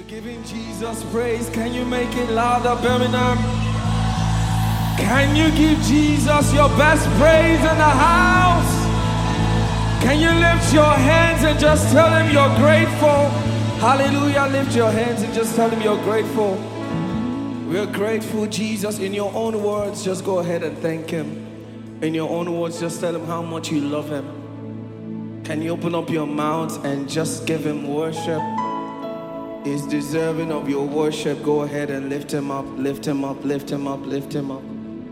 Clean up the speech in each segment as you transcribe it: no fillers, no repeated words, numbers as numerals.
Giving Jesus praise. Can you make it louder, Birmingham? Can you give Jesus your best praise in the house? Can you lift your hands and just tell him you're grateful? Hallelujah. Lift your hands and just tell him you're grateful. We're grateful, Jesus. In your own words, just go ahead and thank him. In your own words, just tell him how much you love him. Can you open up your mouth and just give him worship? He's deserving of your worship. Go ahead and lift him up, lift him up, lift him up, lift him up.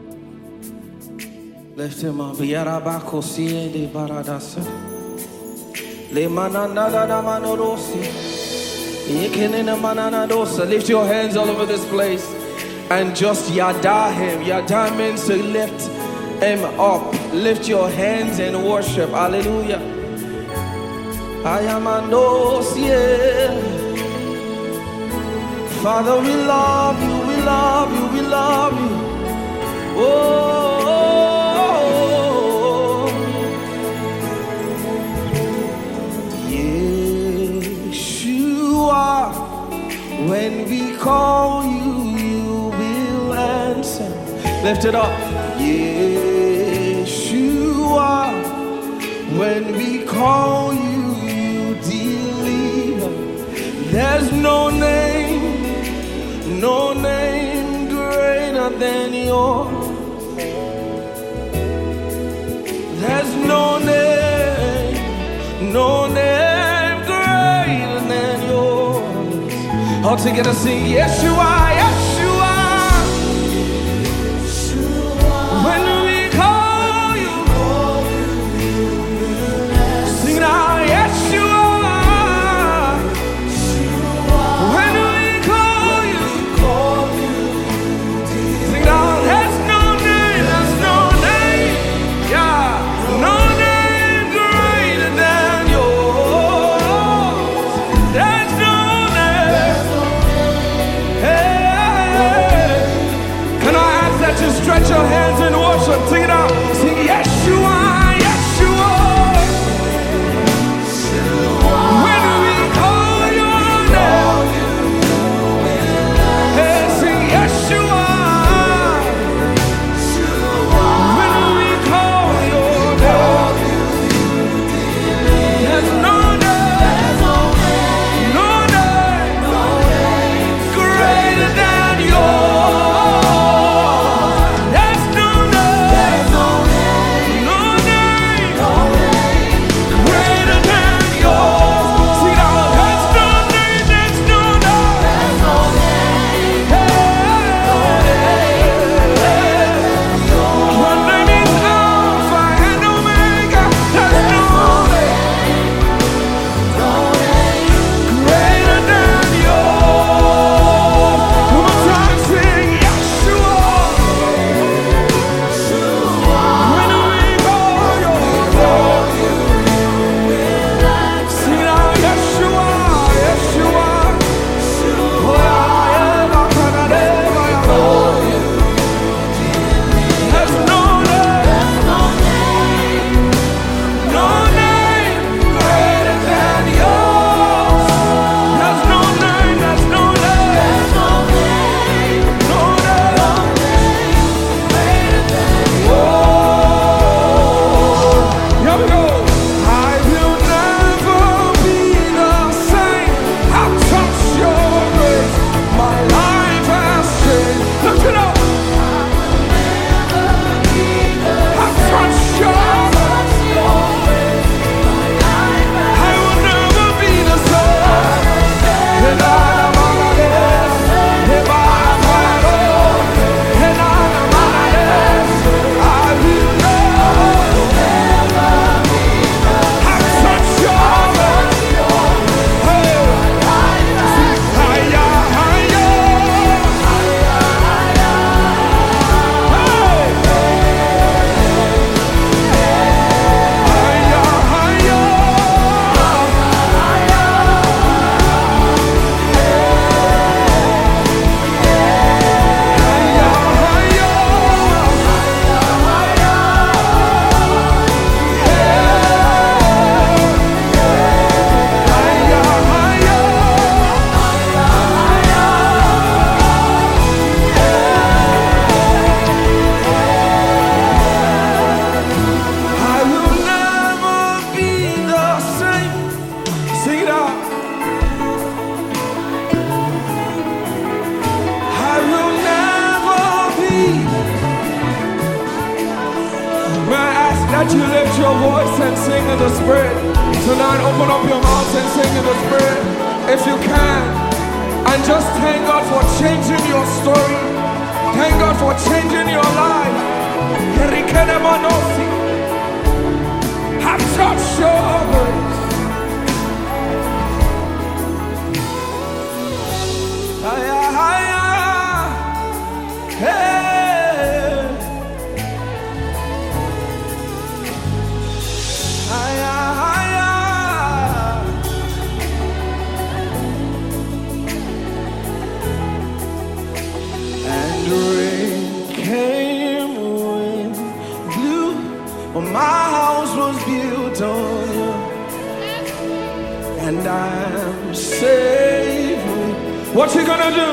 Lift him up. Yarabako siede baradasa. Le mananada da manorosi. Yekenena mananadosa. Lift your hands all over this place and just yada him. Yada means to lift him up. Lift your hands and worship. Hallelujah. Ayamandosie. Father, we love you, we love you, we love you. Oh, Yeshua, when we call you, you will answer. Lift it up. Yeshua, when we call you, you deliver. There's no name greater than yours. There's no name greater than yours. All together sing Yeshua, Yeshua. When we call you, sing now, Yeshua. Hey! that you lift your voice and sing in the Spirit. Tonight, open up your mouth and sing in the Spirit, if you can. And just thank God for changing your story. Thank God for changing your life. Have touched your grace. And rain came, wind blew, but my house was built on you, and I'm safe. What you gonna do?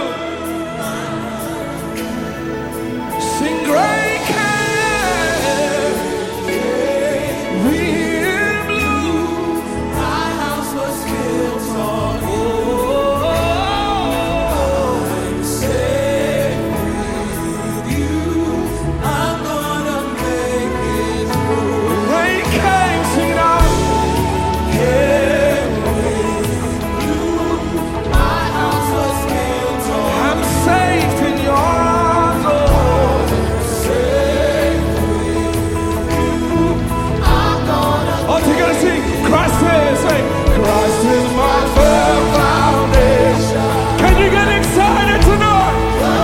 Sing great came, wind blew, my house was built on you. I'm safe with you. I'm gonna make it through. Rain came, sing now. Came, wind blew, my house was built on you. I'm safe in your arms, oh. All together sing, Christ is, sing, Christ is my firm foundation. Can you get excited tonight?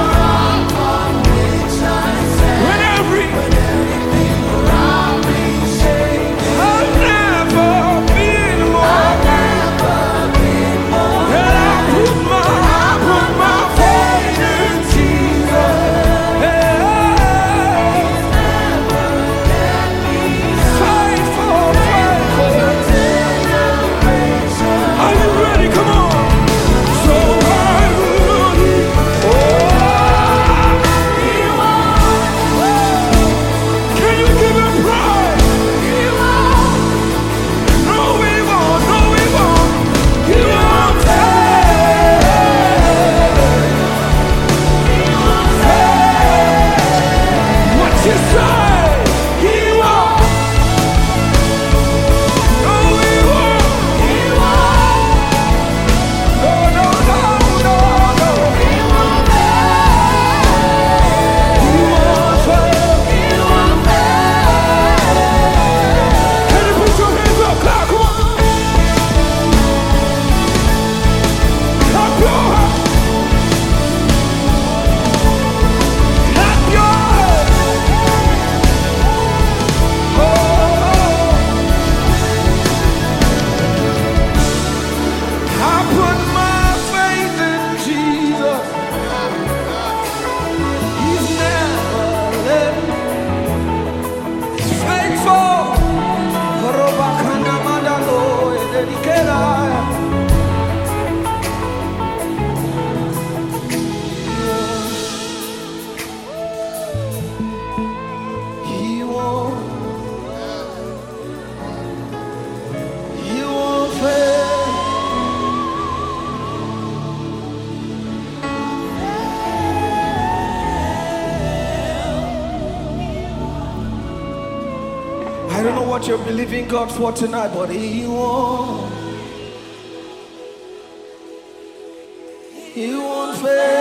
When everything around me shakes, I've never been more. And I put my faith in Jesus. Faithful, faithful. Are you ready? Come on. So I will. Can you give him praise? No, we won't. No, we won't. He won't fail. What you say? He won't. No, we won't. No, no, no, no, no. He won't fail. Can you put your hands up? Clap, come on. Clap your hands. Clap your hands. Oh, I put my faith in Jesus. He's never let me. He's faithful. Robakana mandalo edikela. He won't fail. I don't know what you're believing God for tonight, but He won't fail.